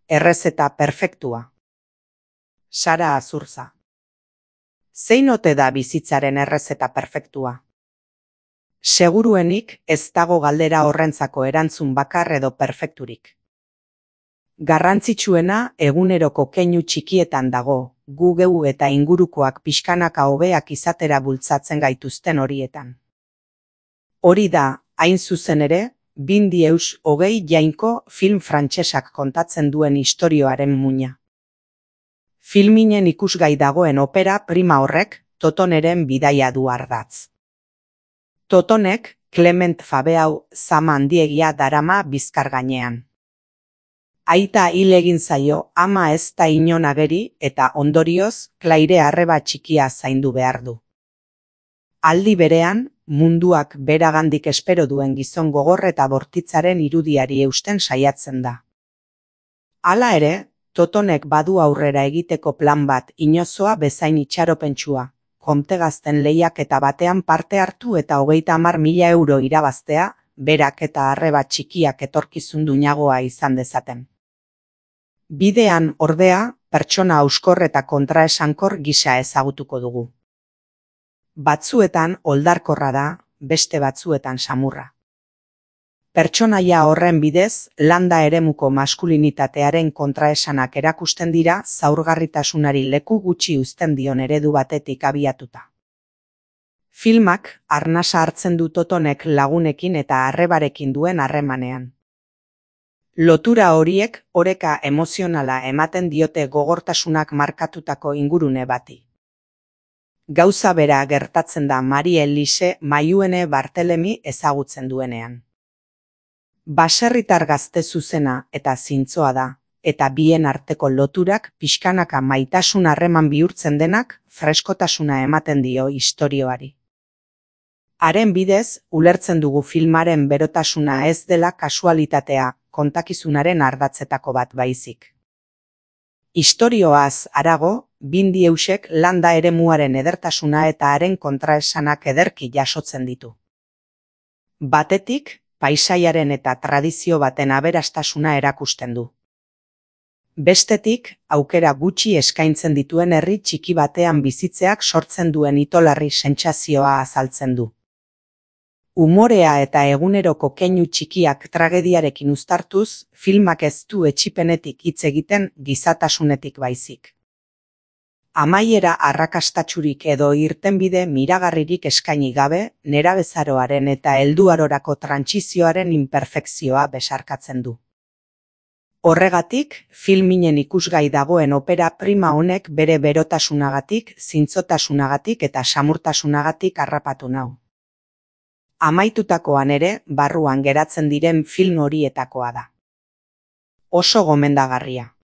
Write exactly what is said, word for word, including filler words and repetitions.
Errezeta perfektua. Sara Azurza. Zein ote da bizitzaren errezeta perfektua? Seguruenik ez dago galdera horrentzako erantzun bakar edo perfekturik. Garrantzitsuena eguneroko keinu txikietan dago, gu geu eta ingurukoak pixkanaka hobeak izatera bultzatzen gaituzten horietan. Hori da, hain zuzen ere, Bindi eus hogei jainko film frantsesak kontatzen duen istorioaren muina. Filminen ikusgai dagoen opera prima horrek Totoneren bidaia du ardatz. Totonek Clement Fabeau zama handiegia darama bizkar gainean. Aita hil egin zaio, ama ez da inon ageri eta ondorioz Claire arreba txikia zaindu behar du. Aldi berean, munduak beragandik espero duen gizon gogor eta bortitzaren irudiari eusten saiatzen da. Hala ere, Totonek badu aurrera egiteko plan bat inozoa bezain itxaropentsua, kontegazten lehiaketa batean parte hartu eta hogeita hamar mila euro irabaztea, berak eta arreba txikiak etorkizun duinagoa izan dezaten. Bidean, ordea, pertsona hauskor eta kontraesankor gisa ezagutuko dugu. Batzuetan oldarkorra da, beste batzuetan samurra. Pertsonaia horren bidez, landa eremuko maskulinitatearen kontraesanak erakusten dira zaurgarritasunari leku gutxi uzten dion eredu batetik abiatuta. Filmak arnasa hartzen du Totonek lagunekin eta arrebarekin duen harremanean. Lotura horiek oreka emozionala ematen diote gogortasunak markatutako ingurune bati. Gauza bera gertatzen da Marie Elise Maiuene Bartelemi ezagutzen duenean. Baserritar gazte zuzena eta zintzoa da, eta bien arteko loturak pixkanaka maitasun harreman bihurtzen denak freskotasuna ematen dio istorioari. Haren bidez, ulertzen dugu filmaren berotasuna ez dela kasualitatea, kontakizunaren ardatzetako bat baizik. Istorioaz harago, Bindi eusek landa eremuaren edertasuna eta haren kontraesanak ederki jasotzen ditu. Batetik, paisaiaren eta tradizio baten aberastasuna erakusten du. Bestetik, aukera gutxi eskaintzen dituen herri txiki batean bizitzeak sortzen duen itolarri sentsazioa azaltzen du. Umorea eta eguneroko keinu txikiak tragediarekin uztartuz, filmak ez du etsipenetik hitz egiten gizatasunetik baizik. Amaiera arrakastatsurik edo irtenbide miragarririk eskaini gabe, nerabezaroaren eta helduarorako trantsizioaren inperfekzioa besarkatzen du. Horregatik, filminen ikusgai dagoen opera prima honek bere berotasunagatik, zintzotasunagatik eta samurtasunagatik harrapatu nau. Amaitutakoan ere, barruan geratzen diren film horietakoa da. Oso gomendagarria.